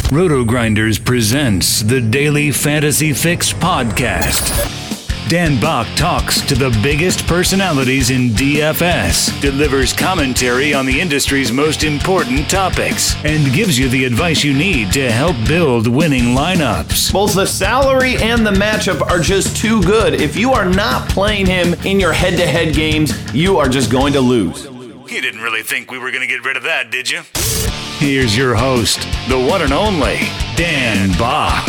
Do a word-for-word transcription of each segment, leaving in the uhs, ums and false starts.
Roto-Grinders presents the Daily Fantasy Fix podcast. Dan Bach talks to the biggest personalities in D F S, delivers commentary on the industry's most important topics, and gives you the advice you need to help build winning lineups. Both the salary and the matchup are just too good. If you are not playing him in your head-to-head games, you are just going to lose. You didn't really think we were going to get rid of that, did you? Here's your host, the one and only Dan Bach.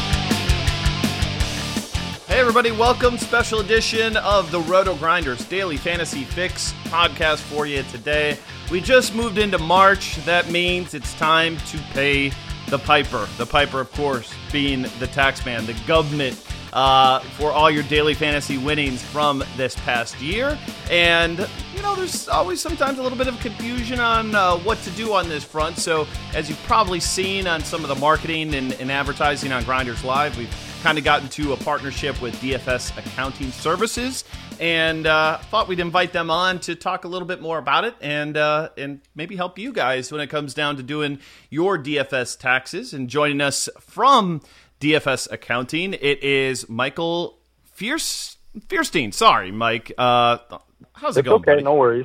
Hey everybody, welcome. Special edition of the Roto-Grinders Daily Fantasy Fix podcast for you today. We just moved into March. That means it's time to pay the piper. The piper, of course, being the tax man, the government, uh, for all your daily fantasy winnings from this past year. And, you know, there's always sometimes a little bit of confusion on uh, what to do on this front. So, as you've probably seen on some of the marketing and, and advertising on Grinders Live, we've kind of got into a partnership with D F S Accounting Services, and uh, thought we'd invite them on to talk a little bit more about it and uh, and maybe help you guys when it comes down to doing your D F S taxes. And joining us from D F S Accounting, it is Michael Fierce Fierstein. Sorry, Mike. Uh, how's it it's going? Okay, buddy? No worries.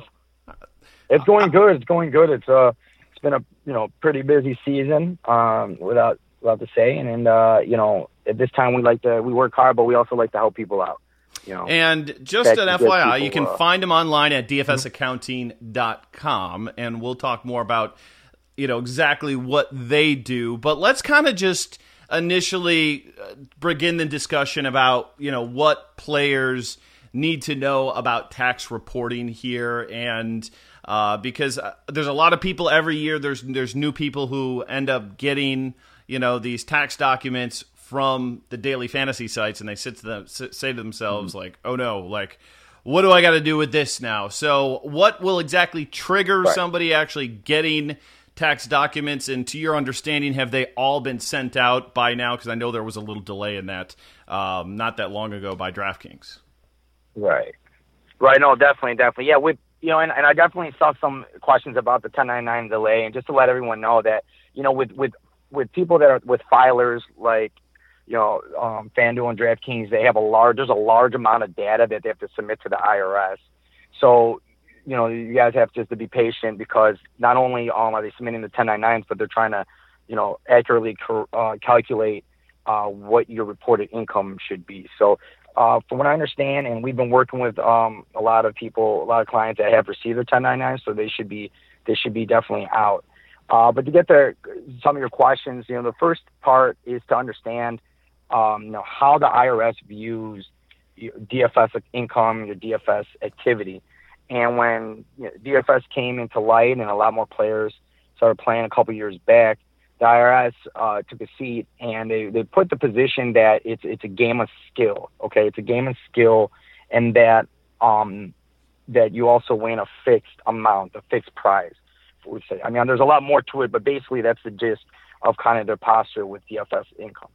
It's going good. It's going good. It's uh, it's been a you know pretty busy season. Um, without without to say, and, and uh, you know. At this time, we like to we work hard, but we also like to help people out. You know, and just an F Y I, people, you can uh, find them online at d f s accounting dot com, and we'll talk more about you know exactly what they do. But let's kind of just initially begin the discussion about you know what players need to know about tax reporting here, and uh, because there's a lot of people every year. There's there's new people who end up getting you know these tax documents from the daily fantasy sites, and they sit to them, say to themselves, mm-hmm. like, oh no, like, what do I got to do with this now? So what will exactly trigger right. somebody actually getting tax documents? And to your understanding, have they all been sent out by now? Because I know there was a little delay in that um, not that long ago by DraftKings. Right. Right. No, definitely, definitely. Yeah, with you know, and, and I definitely saw some questions about the ten ninety-nine delay, and just to let everyone know that, you know, with, with, with people that are with filers like, you know, um, FanDuel and DraftKings, they have a large, there's a large amount of data that they have to submit to the I R S. So, you know, you guys have just to be patient because not only um, are they submitting the ten ninety-nines, but they're trying to, you know, accurately uh, calculate uh, what your reported income should be. So, uh, from what I understand, and we've been working with um, a lot of people, a lot of clients that have received their ten ninety-nines, so they should be, they should be definitely out. Uh, but to get to some of your questions, you know, the first part is to understand Um, you know, how the I R S views your D F S income, your D F S activity. And when you know, D F S came into light and a lot more players started playing a couple years back, the I R S uh, took a seat and they, they put the position that it's it's a game of skill. Okay, it's a game of skill, and that um, that you also win a fixed amount, a fixed prize. We say. I mean, there's a lot more to it, but basically that's the gist of kind of their posture with D F S income.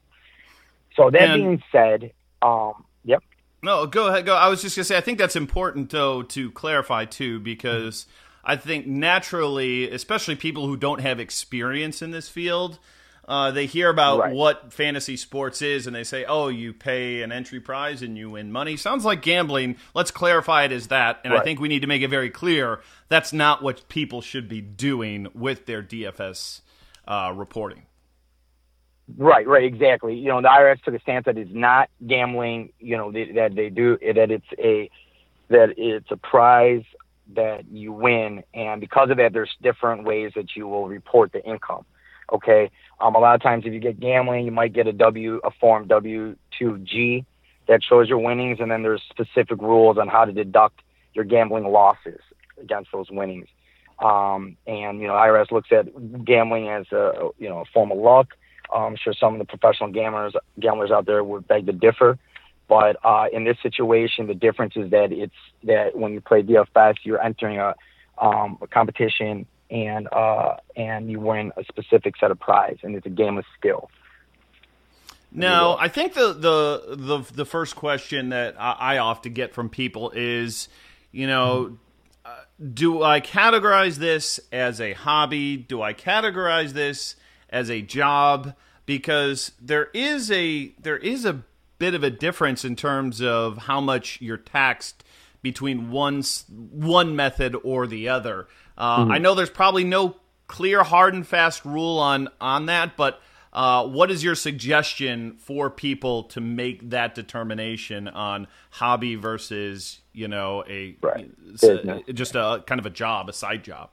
So that and, being said, um, yep. No, go ahead. Go. I was just gonna say, I think that's important though to clarify too, because I think naturally, especially people who don't have experience in this field, uh, they hear about right. what fantasy sports is, and they say, "Oh, you pay an entry prize and you win money." Sounds like gambling. Let's clarify it as that, and right. I think we need to make it very clear that's not what people should be doing with their D F S uh, reporting. Right, right, exactly. You know, the I R S took a stance that it's not gambling. You know, they, that they do that it's a that it's a prize that you win, and because of that, there's different ways that you will report the income. Okay, um, a lot of times if you get gambling, you might get a W, a form W two G that shows your winnings, and then there's specific rules on how to deduct your gambling losses against those winnings. Um, and you know, I R S looks at gambling as a you know a form of luck. I'm sure some of the professional gamblers gamblers out there would beg to differ, but uh, in this situation, the difference is that it's that when you play D F S, you're entering a, um, a competition and uh, and you win a specific set of prize, and it's a game of skill. Now, I think the the the, the first question that I, I often get from people is, you know, uh, do I categorize this as a hobby? Do I categorize this as a job? Because there is a there is a bit of a difference in terms of how much you're taxed between one one method or the other. Uh, mm-hmm. I know there's probably no clear, hard and fast rule on on that, but uh, what is your suggestion for people to make that determination on hobby versus, you know, a, right. a just a kind of a job, a side job?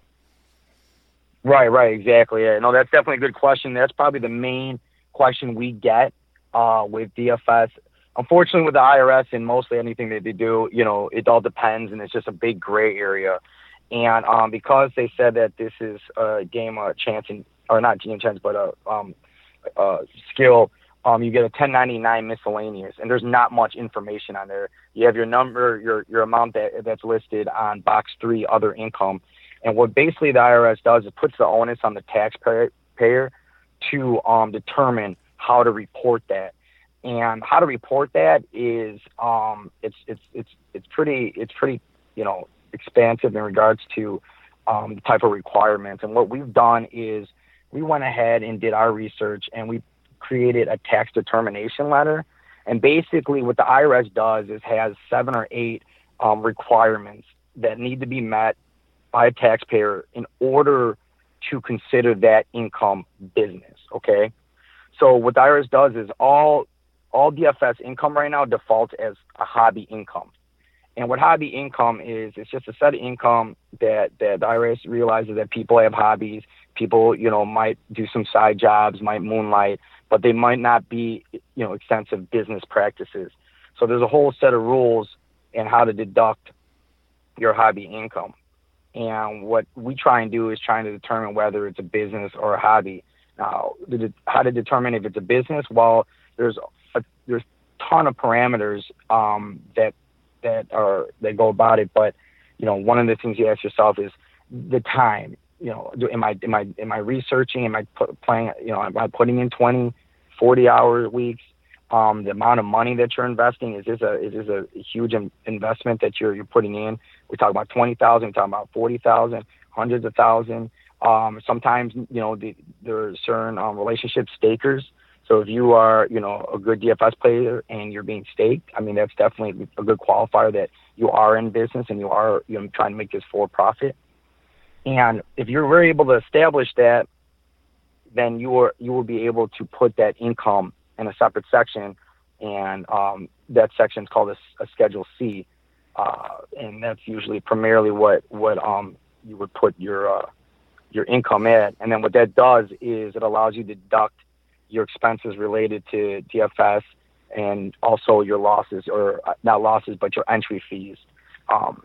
Right, right, exactly. Yeah, no, that's definitely a good question. That's probably the main question we get uh, with D F S. Unfortunately, with the I R S and mostly anything that they do, you know, it all depends, and it's just a big gray area. And um, because they said that this is a game of chance, and, or not game chance, but a um, uh, skill, um, you get a ten ninety-nine miscellaneous, and there's not much information on there. You have your number, your your amount that that's listed on box three, other income. And what basically the I R S does is puts the onus on the taxpayer payer to um, determine how to report that. And how to report that is um, it's it's it's it's pretty it's pretty you know expansive in regards to um, the type of requirements. And what we've done is we went ahead and did our research, and we created a tax determination letter. And basically, what the I R S does is has seven or eight um, requirements that need to be met by a taxpayer in order to consider that income business. Okay, so what the I R S does is all all D F S income right now defaults as a hobby income. And what hobby income is, it's just a set of income that, that the I R S realizes that people have hobbies. People, you know, might do some side jobs, might moonlight, but they might not be, you know, extensive business practices. So there's a whole set of rules in how to deduct your hobby income. And what we try and do is trying to determine whether it's a business or a hobby. Now, how to determine if it's a business? Well, there's a, there's a ton of parameters um, that that are that go about it. But you know, one of the things you ask yourself is the time. You know, do, am I am I am I researching? Am I put, playing? You know, am I putting in twenty, forty hour weeks? Um, the amount of money that you're investing, is this a is this a huge in, investment that you're you're putting in? We talk about twenty thousand, we talk about forty thousand, hundreds of thousand. Um, sometimes, you know, the, there are certain um, relationship stakers. So if you are, you know, a good D F S player and you're being staked, I mean, that's definitely a good qualifier that you are in business and you are, you know, trying to make this for profit. And if you're able to establish that, then you are you will be able to put that income in a separate section, and um, that section is called a, a Schedule C, uh, and that's usually primarily what what um, you would put your uh, your income at. And then what that does is it allows you to deduct your expenses related to D F S and also your losses, or not losses, but your entry fees. Um,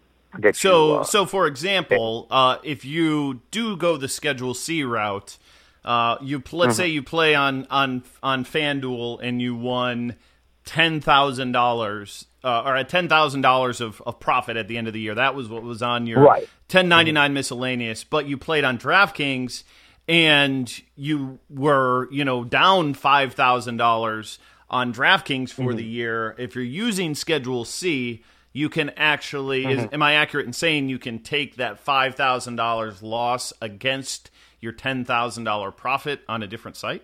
so, you, uh, so for example, uh, if you do go the Schedule C route, uh, you let's mm-hmm. say you play on on on FanDuel and you won ten thousand dollars, uh, or at ten thousand dollars of of profit at the end of the year. That was what was on your right. ten ninety-nine mm-hmm. miscellaneous. But you played on DraftKings and you were, you know, down five thousand dollars on DraftKings for mm-hmm. the year. If you're using Schedule C, you can actually, mm-hmm. is, am I accurate in saying you can take that five thousand dollars loss against your ten thousand dollars profit on a different site?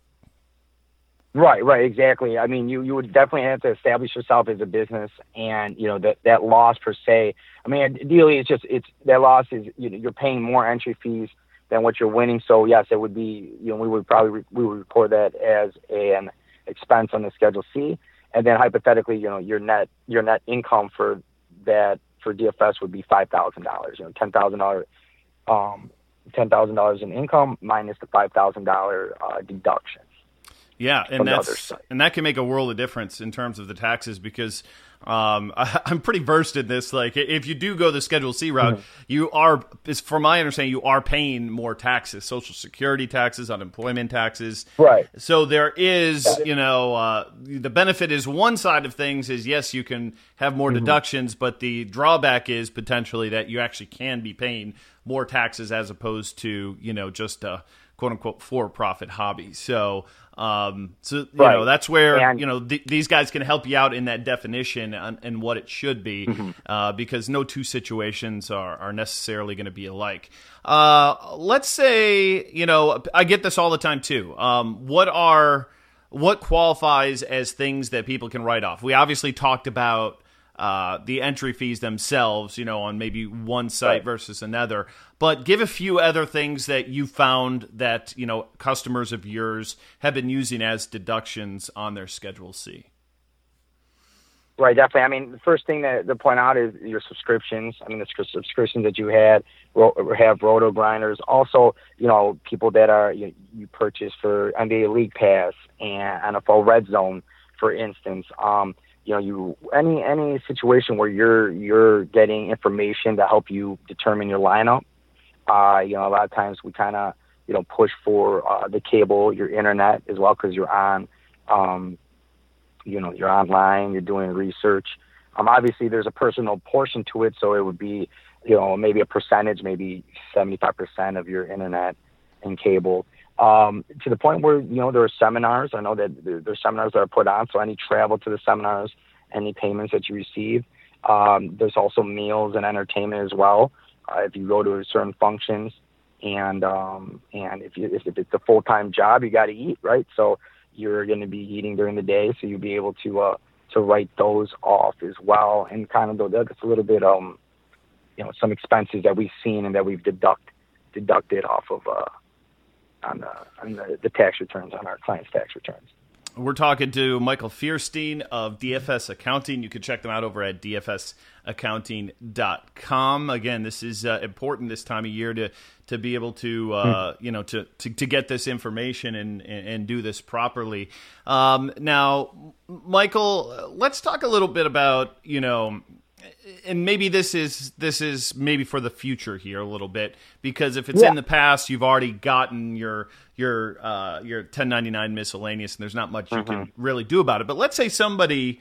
Right, right, exactly. I mean, you, you would definitely have to establish yourself as a business, and, you know, that, that loss per se, I mean, ideally it's just, it's, that loss is, you know, you're paying more entry fees than what you're winning. So yes, it would be, you know, we would probably, re- we would record that as an expense on the Schedule C. And then hypothetically, you know, your net, your net income for that, for D F S would be five thousand dollars, you know, ten thousand dollars, um, ten thousand dollars in income minus the five thousand dollars uh, deduction. Yeah, and that's and that can make a world of difference in terms of the taxes, because um, I, I'm pretty versed in this. Like, if you do go the Schedule C route, mm-hmm. you are, from my understanding, you are paying more taxes, Social Security taxes, unemployment taxes. Right. So there is, you know, uh, the benefit is one side of things is, yes, you can have more mm-hmm. deductions, but the drawback is potentially that you actually can be paying more taxes as opposed to, you know, just uh, quote unquote for-profit hobby. So, um, so you right. know that's where and, you know th- these guys can help you out in that definition and, and what it should be, mm-hmm. uh, because no two situations are are necessarily going to be alike. Uh, let's say you know I get this all the time too. Um, what are what qualifies as things that people can write off? We obviously talked about uh, the entry fees themselves, you know, on maybe one site right. versus another. But give a few other things that you found that, you know, customers of yours have been using as deductions on their Schedule C. Right, definitely. I mean, the first thing that to point out is your subscriptions. I mean, the subscriptions that you had have Roto Grinders. Also, you know, people that are you, you purchase for N B A League Pass and N F L Red Zone, for instance. Um, you know, you any any situation where you're you're getting information to help you determine your lineup. Uh, you know, a lot of times we kind of you know push for uh, the cable, your internet as well, because you're on. Um, You know, you're online, you're doing research. Um, obviously, there's a personal portion to it, so it would be, you know, maybe a percentage, maybe seventy-five percent of your internet and cable. Um, to the point where, you know, there are seminars. I know that there, there's seminars that are put on, so any travel to the seminars, any payments that you receive. Um, there's also meals and entertainment as well uh, if you go to certain functions. And um, and if, you, if it's a full-time job, you got to eat, right? So you're going to be eating during the day, so you'll be able to uh, to write those off as well, and kind of that's a little bit um you know some expenses that we've seen and that we've deduct deducted off of uh on the on the, the tax returns on our clients' tax returns. We're talking to Michael Fierstein of D F S Accounting. You can check them out over at d f s accounting dot com. Again, this is uh, important this time of year to to be able to uh, mm. you know to, to to get this information and and, and do this properly. Um, now, Michael, let's talk a little bit about you know. And maybe this is this is maybe for the future here a little bit, because if it's yeah. in the past, you've already gotten your your uh, your ten ninety-nine miscellaneous, and there's not much mm-hmm. you can really do about it. But let's say somebody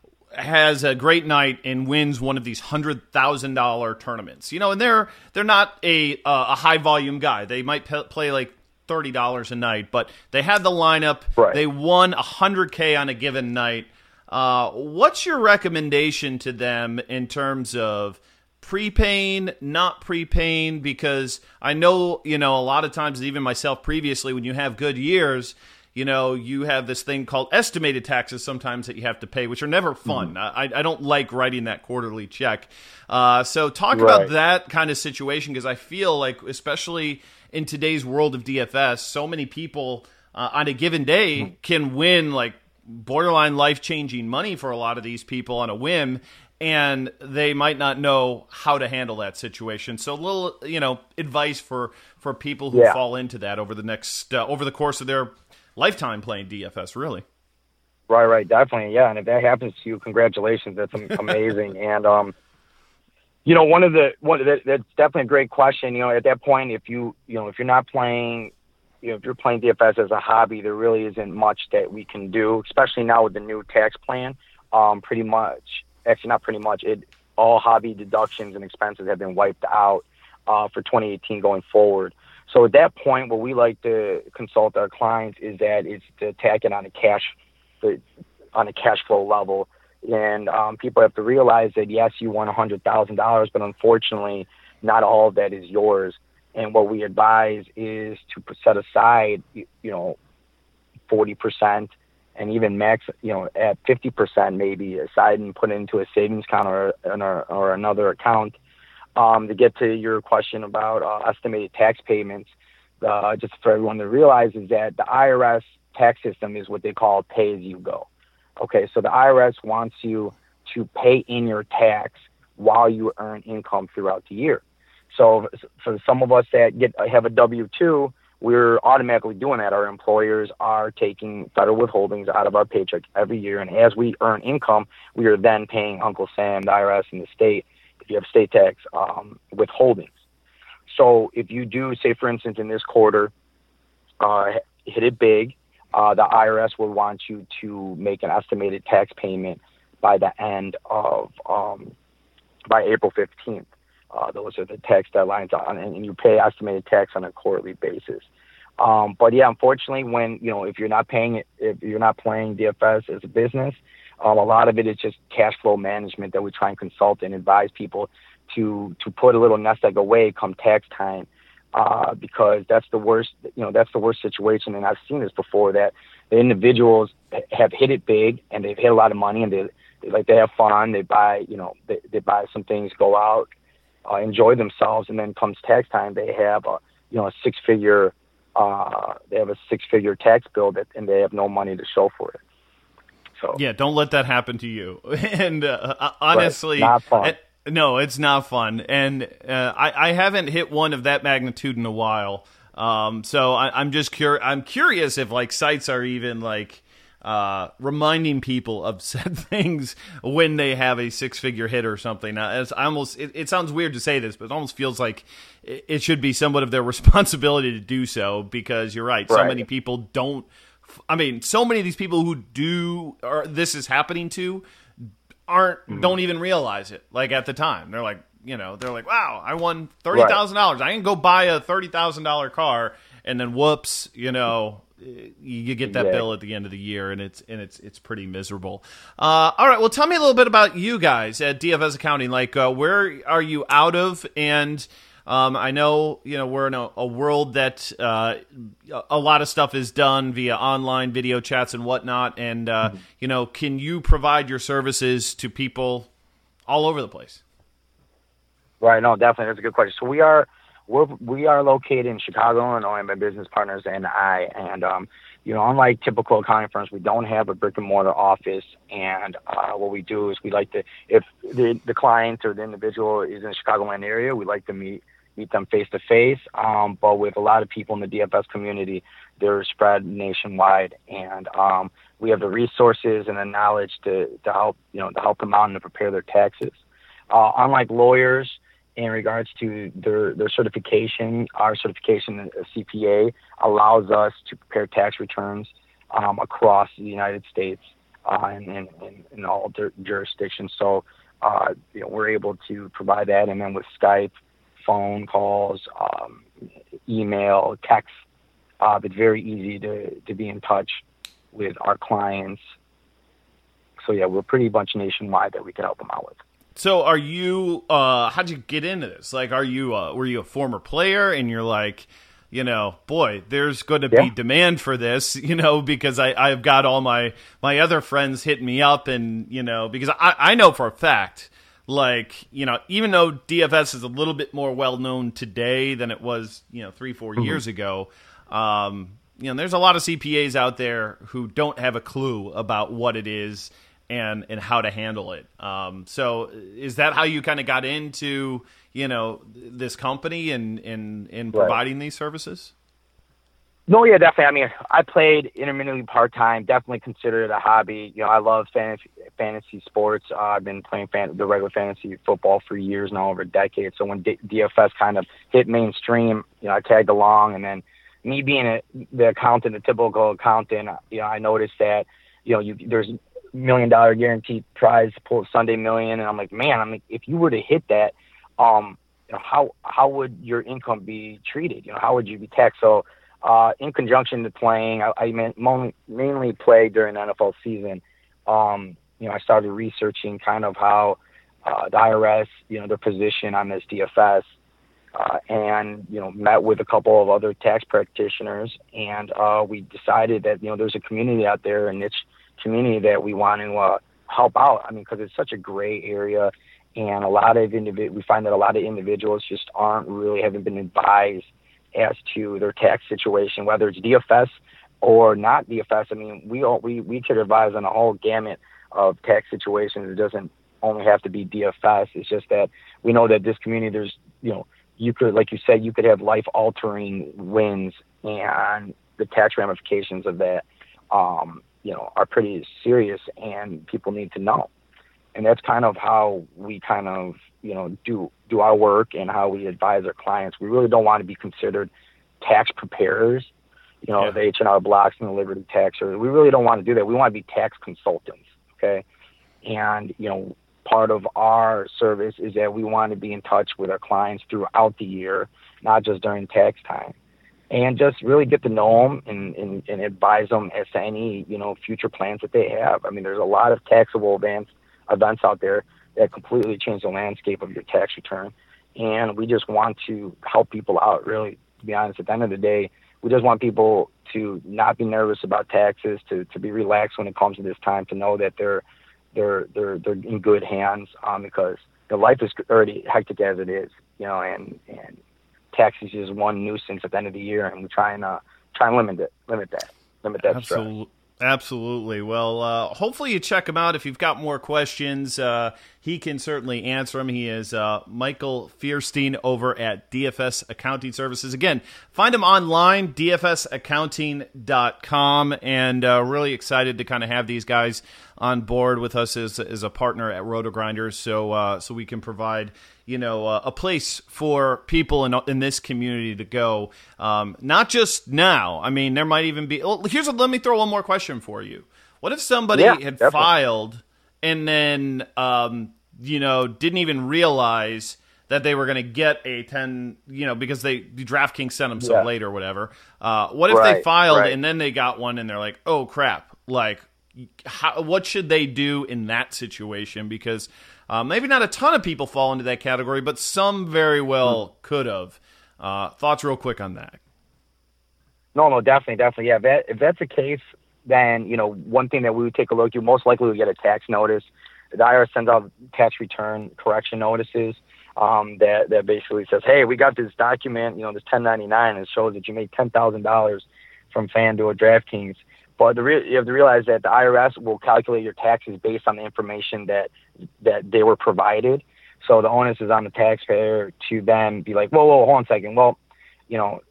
has a great night and wins one of these hundred thousand dollar tournaments, you know, and they're they're not a uh, a high volume guy. They might pe- play like thirty dollars a night, but they had the lineup. Right. They won a hundred K on a given night. Uh, what's your recommendation to them in terms of prepaying, not prepaying? Because I know, you know, a lot of times, even myself previously, when you have good years, you know, you have this thing called estimated taxes sometimes that you have to pay, which are never fun. Mm-hmm. I, I don't like writing that quarterly check. Uh, so talk right. about that kind of situation, because I feel like, especially in today's world of D F S, so many people uh, on a given day mm-hmm. can win like borderline life-changing money for a lot of these people on a whim, and they might not know how to handle that situation. So a little, you know, advice for, for people who yeah. fall into that over the next, uh, over the course of their lifetime playing D F S, really. Right, right, definitely, yeah. And if that happens to you, congratulations. That's amazing. and, um, you know, one of the, one that, that's definitely a great question. You know, at that point, if you, you know, if you're not playing, you know, if you're playing D F S as a hobby, there really isn't much that we can do, especially now with the new tax plan. Um, pretty much, actually not pretty much, it all hobby deductions and expenses have been wiped out uh, for twenty eighteen going forward. So at that point, what we like to consult our clients is that it's to attack it on a cash, on a cash flow level. And um, people have to realize that, yes, you won one hundred thousand dollars, but unfortunately, not all of that is yours. And what we advise is to set aside, you know, forty percent and even max, you know, at fifty percent maybe aside and put it into a savings account or, or, or another account. Um, to get to your question about uh, estimated tax payments, uh, just for everyone to realize is that the I R S tax system is what they call pay as you go. Okay, so the I R S wants you to pay in your tax while you earn income throughout the year. So for some of us that get have a W two, we're automatically doing that. Our employers are taking federal withholdings out of our paycheck every year. And as we earn income, we are then paying Uncle Sam, the I R S, and the state, if you have state tax, um, withholdings. So if you do, say, for instance, in this quarter, uh, hit it big, uh, the I R S will want you to make an estimated tax payment by the end of, um, by April fifteenth. Uh, those are the tax deadlines, on, and you pay estimated tax on a quarterly basis. Um, but yeah, unfortunately, when, you know, if you're not paying it, if you're not playing D F S as a business, um, a lot of it is just cash flow management that we try and consult and advise people to, to put a little nest egg away come tax time. Uh, because that's the worst, you know, that's the worst situation. And I've seen this before, that the individuals have hit it big and they've hit a lot of money, and they, they like, they have fun. They buy, you know, they, they buy some things, go out, uh, enjoy themselves. And then comes tax time, they have a, you know, a six figure, uh, they have a six figure tax bill that, and they have no money to show for it. So yeah, don't let that happen to you. and uh, honestly, right. Not fun. At, No, it's not fun, and uh, I, I haven't hit one of that magnitude in a while. Um, so I, I'm just cur- I'm curious if like sites are even like uh, reminding people of said things when they have a six figure hit or something. Now, it's almost it, it sounds weird to say this, but it almost feels like it, it should be somewhat of their responsibility to do so, because you're right. So right. many people don't. I mean, so many of these people who do or this is happening to. aren't mm-hmm. don't even realize it. Like at the time, they're like, you know, they're like, wow, I won thirty thousand dollars. I can go buy a thirty thousand dollar car, and then whoops, you know, you get that yeah. bill at the end of the year, and it's and it's it's pretty miserable. Uh, all right, well, tell me a little bit about you guys at D F S Accounting. Like, uh, where are you out of? And um, I know, you know, we're in a, a world that uh, a lot of stuff is done via online video chats and whatnot. And, uh, mm-hmm. you know, can you provide your services to people all over the place? Right. No, definitely. That's a good question. So we are, we're, we are located in Chicago, Illinois, my business partners and I, and, um, you know, unlike typical accounting firms, we don't have a brick and mortar office. And uh, what we do is we like to, if the, the client or the individual is in the Chicagoland area, we like to meet meet them face to face. Um, but with a lot of people in the D F S community, they're spread nationwide, and um, we have the resources and the knowledge to, to help, you know, to help them out and to prepare their taxes. Uh, unlike lawyers, in regards to their, their certification, our certification as C P A allows us to prepare tax returns um, across the United States uh, and in, in, in all jurisdictions. So, uh, you know, we're able to provide that, and then with Skype, phone calls, um, email, text. Uh, it's very easy to, to be in touch with our clients. So yeah, we're pretty much nationwide that we can help them out with. So are you, uh, how'd you get into this? Like, are you, uh, were you a former player and you're like, you know, boy, there's going to yeah. be demand for this, you know, because I, I've got all my, my other friends hitting me up, and, you know, because I, I know for a fact, like, you know, even though D F S is a little bit more well-known today than it was, you know, three, four mm-hmm. years ago, um, you know, there's a lot of C P As out there who don't have a clue about what it is and, and how to handle it. Um, so is that how you kind of got into, you know, this company and, and, and providing right. these services? No, yeah, definitely. I mean, I played intermittently part-time, definitely consider it a hobby. You know, I love fantasy, fantasy sports. Uh, I've been playing fan, the regular fantasy football for years now, over a decade. So when D- DFS kind of hit mainstream, you know, I tagged along. And then me being a, the accountant, the typical accountant, you know, I noticed that, you know, you, there's million dollar guaranteed prize, pull Sunday million. And I'm like, man, I'm like, if you were to hit that, um, you know, how, how would your income be treated? You know, how would you be taxed? So, Uh, in conjunction to playing, I, I mainly, mainly play during the N F L season. Um, you know, I started researching kind of how uh, the I R S, you know, their position on this D F S, uh, and, you know, met with a couple of other tax practitioners. And uh, we decided that, you know, there's a community out there, a niche community that we want to uh, help out. I mean, because it's such a gray area, and a lot of individ- we find that a lot of individuals just aren't really, haven't been advised as to their tax situation, whether it's D F S or not D F S. I mean, we all, we, we could advise on a whole gamut of tax situations. It doesn't only have to be D F S. It's just that we know that this community, there's, you know, you could, like you said, you could have life altering wins, and the tax ramifications of that, um, you know, are pretty serious, and people need to know. And that's kind of how we kind of, you know, do, do our work and how we advise our clients. We really don't want to be considered tax preparers, you know, yeah. the H and R Blocks and the Liberty Taxers. We really don't want to do that. We want to be tax consultants. Okay. And, you know, part of our service is that we want to be in touch with our clients throughout the year, not just during tax time. and just really get to know them and, and, and advise them as to any, you know, future plans that they have. I mean, there's a lot of taxable events, events out there that completely change the landscape of your tax return. And we just want to help people out, really, to be honest. At the end of the day, we just want people to not be nervous about taxes, to, to be relaxed when it comes to this time, to know that they're they're they're they're in good hands, um, because the life is already hectic as it is, you know, and and taxes is one nuisance at the end of the year, and we try and uh, try and limit it, limit that, limit that Absolutely. stress. Absolutely. Well, uh, hopefully you check him out. If you've got more questions, uh, he can certainly answer them. He is uh, Michael Fierstein over at D F S Accounting Services. Again, find him online, D F S accounting dot com, and uh, really excited to kind of have these guys on board with us as, as a partner at RotoGrinders, so uh, so we can provide, you know, uh, a place for people in in this community to go. Um, not just now. I mean, there might even be. Well, here's a, let me throw one more question for you. What if somebody yeah, had definitely. filed and then, um, you know, didn't even realize that they were going to get a ten, you know, because they DraftKings sent them so yeah. late or whatever. Uh, what if right, they filed right. and then they got one and they're like, oh crap, like, how, what should they do in that situation? Because uh, maybe not a ton of people fall into that category, but some very well could have. Uh, thoughts real quick on that? No, no, definitely, definitely. Yeah, if, that, if that's the case, then, you know, one thing that we would take a look at, most likely we get a tax notice. The I R S sends out tax return correction notices um, that, that basically says, hey, we got this document, you know, this ten ninety-nine, and it shows that you made ten thousand dollars from FanDuel or DraftKings. But the re- you have to realize that the I R S will calculate your taxes based on the information that that they were provided. So the onus is on the taxpayer to then be like, whoa, whoa, hold on a second. Well, you know,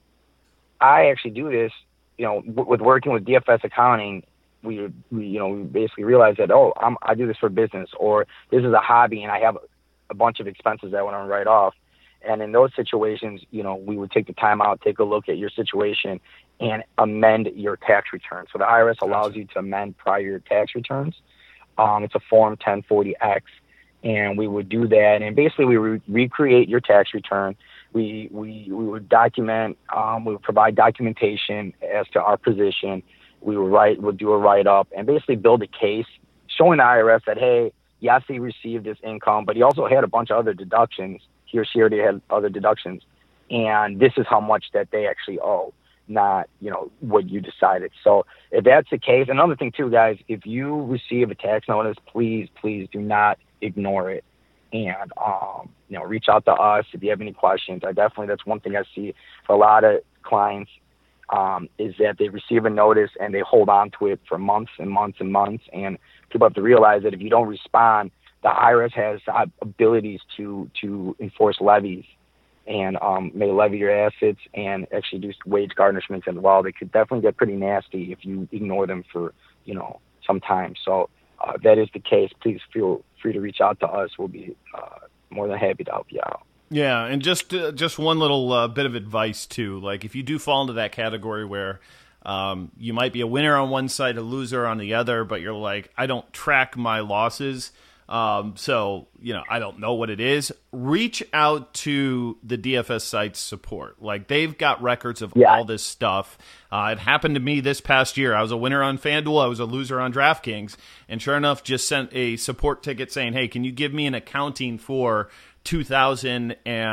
I actually do this, you know, w- with working with D F S accounting, we, we you know, we basically realized that, oh, I'm, I do this for business, or this is a hobby and I have a bunch of expenses that I want to write off. And in those situations, you know, we would take the time out, take a look at your situation, and amend your tax return. So the I R S allows you to amend prior tax returns. Um, it's a Form ten forty X, and we would do that. And basically, we would recreate your tax return. We we we would document. Um, we would provide documentation as to our position. We would write, would do a write up, and basically build a case showing the I R S that, hey, yes, he received this income, but he also had a bunch of other deductions. He or she already had other deductions, and this is how much that they actually owe, not, you know, what you decided. So if that's the case, another thing too, guys, if you receive a tax notice, please, please do not ignore it. And, um, you know, reach out to us if you have any questions. I definitely, that's one thing I see for a lot of clients, um, is that they receive a notice and they hold on to it for months and months and months. And people have to realize that if you don't respond, the I R S has abilities to, to enforce levies and um, may levy your assets and actually do wage garnishments as well. They could definitely get pretty nasty if you ignore them for, you know, some time. So uh, if that is the case, please feel free to reach out to us. We'll be uh, more than happy to help you out. Yeah, and just uh, just one little uh, bit of advice too. Like if you do fall into that category where um, you might be a winner on one side, a loser on the other, but you're like, I don't track my losses. Um, so, you know, I don't know what it is. Reach out to the D F S site's support. Like, they've got records of yeah. all this stuff. Uh, it happened to me this past year. I was a winner on FanDuel. I was a loser on DraftKings. And sure enough, just sent a support ticket saying, hey, can you give me an accounting for two thousand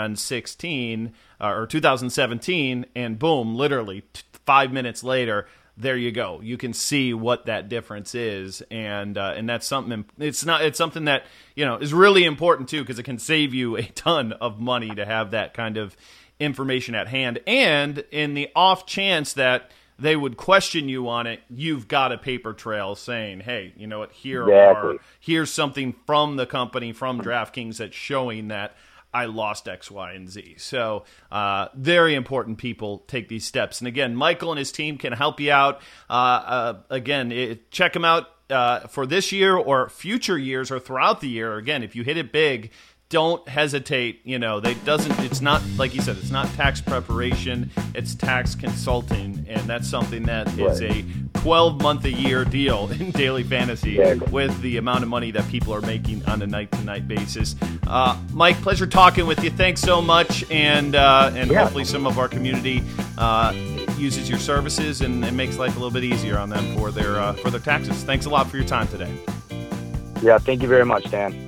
sixteen uh, or two thousand seventeen? And boom, literally t- five minutes later, there you go. You can see what that difference is, and uh, and that's something. It's not. It's something that, you know, is really important too, because it can save you a ton of money to have that kind of information at hand. And in the off chance that they would question you on it, you've got a paper trail saying, "Hey, you know what? Here exactly. are here's something from the company, from DraftKings, that's showing that I lost X, Y, and Z." So uh, very important people take these steps. And again, Michael and his team can help you out. Uh, uh, again, it, check them out uh, for this year or future years or throughout the year. Again, if you hit it big, don't hesitate. You know, they doesn't. It's not, like you said, it's not tax preparation. It's tax consulting, and that's something that right. is a twelve month a year deal in daily fantasy yeah. with the amount of money that people are making on a night to night basis. Uh, Mike, pleasure talking with you. Thanks so much, and uh, and yeah. hopefully some of our community uh, uses your services and, and makes life a little bit easier on them for their uh, for their taxes. Thanks a lot for your time today. Yeah, thank you very much, Dan.